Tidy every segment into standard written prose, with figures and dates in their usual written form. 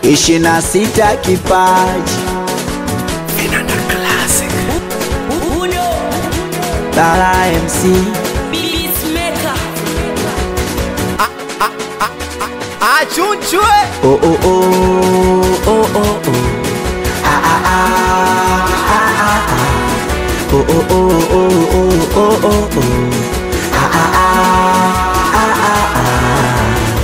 26 kipaji Vinanda Classic. Lala MC Beatmaker. Achunchwe. oh oh oh oh oh oh ah ah ah ah ah ah oh oh oh oh oh oh oh oh ah ah ah ah ah ah.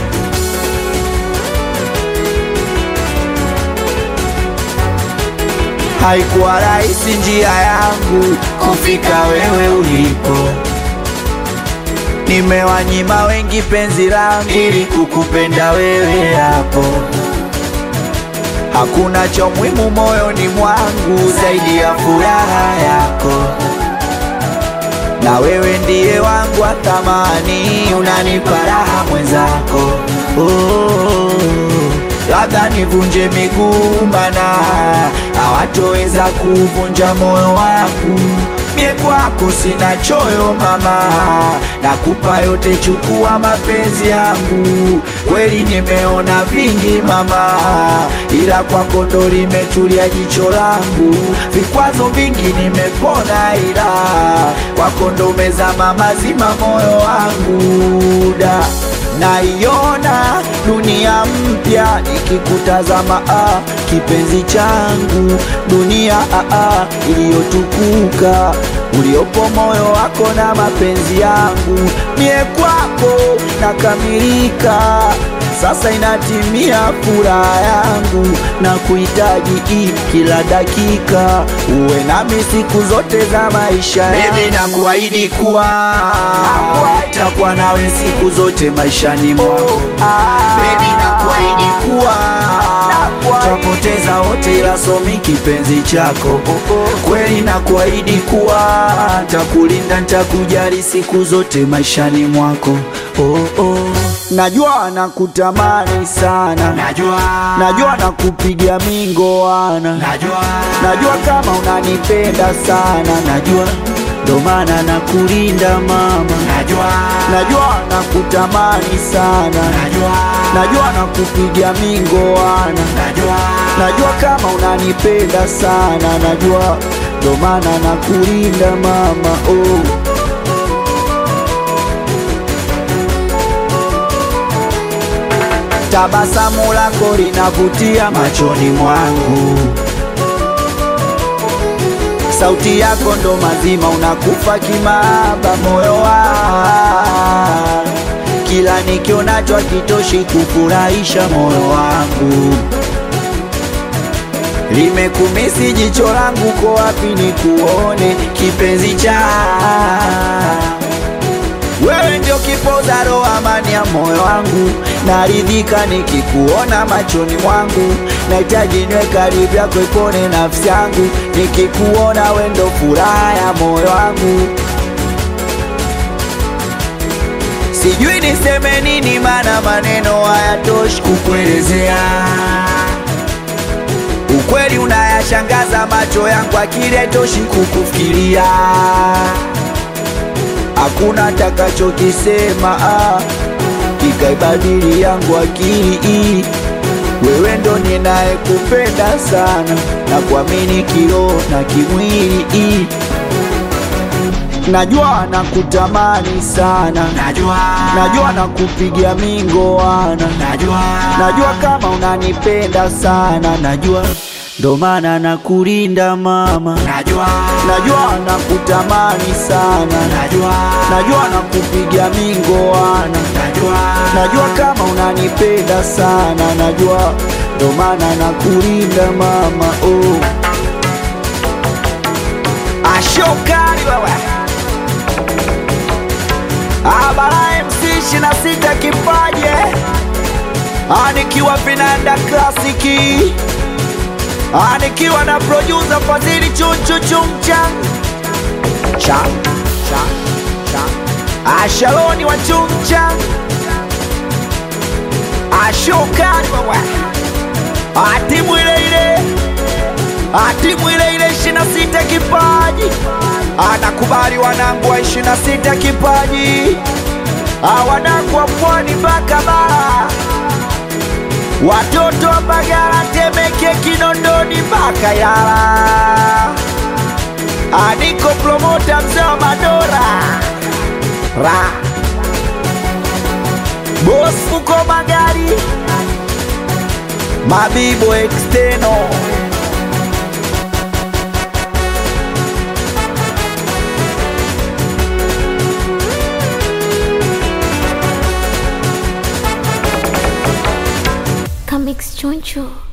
Haikuwa rahisi njia yangu kufika wewe ulipo, nimewanyima wengi penzi langu ili kukupenda wewe hapo. Hakuna cha muhimu moyoni mwangu zaidi ya furaha yako, na wewe ndiye wangu wa thamani, unanipa raha mwenzako. Labda nivunje miguu mana hawatoweza kuvunja moyo wangu. Mie kwako sina choyo mama, nakupa yote, chukua mapenzi yangu. Kweli nimeona vingi mama, ila kwako ndo limetulia jicho langu. Vikwazo vingi nimepona, ila kwako ndo umezama mazima moyo wangu. Naiona dunia mpya nikikutazama, kipenzi changu, dunia iliyotukuka, uliopo moyo wako na mapenzi yangu. Mie kwako nakamilika, sasa inatimia furaha yangu, na kuhitaji kila dakika, uwe nami siku zote za maisha yangu. Baby nakuahidi kuwa takuwa nawe siku zote maishani mwako. Baby nakuahidi kuwa tutapoteza wote, ila somi kipenzi chako. Kweli nakuahidi kuwa nitakulinda, nitakujali siku zote maishani mwako. Najua nakutamani sana, najua nakupigia mingoana, najua kama unanipenda sana, najua ndo maana nakulinda mama, najua nakutamani sana, najua nakupigia mingoana, najua kama unanipenda sana, najua ndo maana nakulinda mama. Tabasamu lako linavutia machoni mwangu, sauti yako ndo mazima, unakufa kimaba moyo wangu. Kila nikionacho hakitoshi kufurahisha moyo wangu. Limekumisi jicho langu, ko wapi nikuone kipenzi cha wewe, ndio kipoza roho, amani ya moyo wangu. Naridhika nikikuona machoni mwangu, nahitaji niwe karibu yako ipone nafsi yangu. Nikikuona wewe ndo furaha ya moyo wangu. Sijui niseme nini, maana maneno hayatoshi kukuelezea. Ukweli unayashangaza macho yangu, akili haitoshi kukufikiria. Hakuna takachokisema kikaibadili yangu akili. Wewe ndo ninayekupenda sana, na kuamini kiroho na kimwili. Najua nakutamani sana, najua nakupigia mingoana, najua kama unanipenda sana, najua ndo maana nakulinda mama, najua nakutamani sana, najua nakupigia mingoana, najua kama unanipenda sana, najua ndo maana nakulinda mama. Ashokari wewe Lala MC 26 kipaje, nikiwa Vinanda Classic, nikiwa na producer Fadhili Chumchang Ashaloni wa Chumchang, Ashokari wewe, timu ile ile 26 kipaji, anakubali wanangu wa 26 kipaji, wanangu wa Pwani mpaka Bara, watoto wa Mbagala, Temeke, Kinondoni mpaka Ilala. Aniko promota mzee wa Madora ra boss Fuko Magari, Mabibo External. Comics Choncho.